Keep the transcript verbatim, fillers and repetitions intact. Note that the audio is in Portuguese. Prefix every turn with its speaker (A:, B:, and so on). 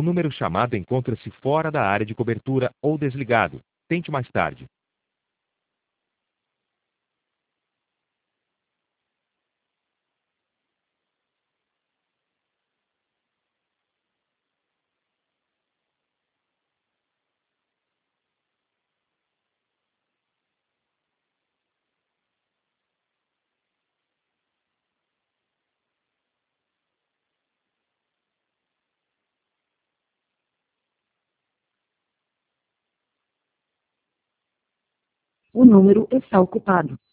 A: O número chamado encontra-se fora da área de cobertura ou desligado. Tente mais tarde.
B: O número está ocupado.